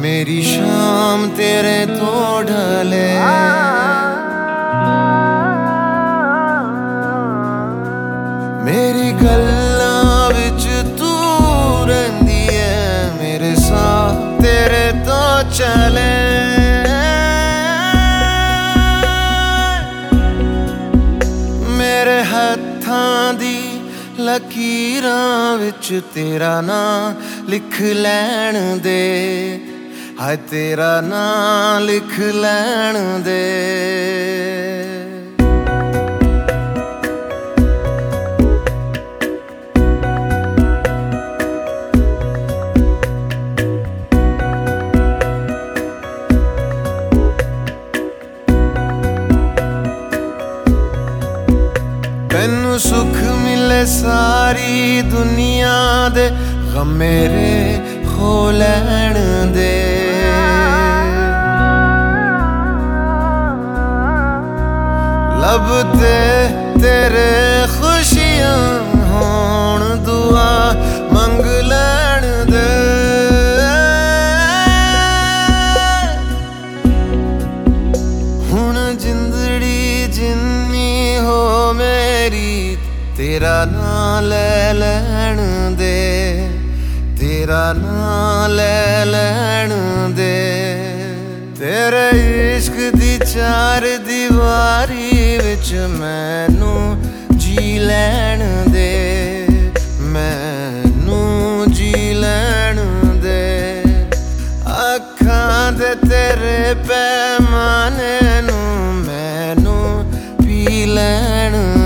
मेरी शाम तेरे तो ढले। मेरी गल्लां विच तू रहिंदी है, मेरे साथ तेरे तो चले। मेरे हत्थां दी लकीरां विच तेरा नां लिख लैण दे, हाय तेरा नां लिख लैण दे। मैनू सुख मिले सारी दुनिया दे, गम मेरे खो लैण दे। लब ते तेरे खुशियां होण, दुआ मंग लैण दे। हुण जिंदड़ी जिन्नी हो मेरी, तेरा नां ले लैण दे, तेरा नां ले लैण दे। तेरे इश्क दी चार दीवारी विच मैनू जी लैण दे, मैनू जी लैण दे। अखां दे तेरे पैमाने नू मैनू पी लैण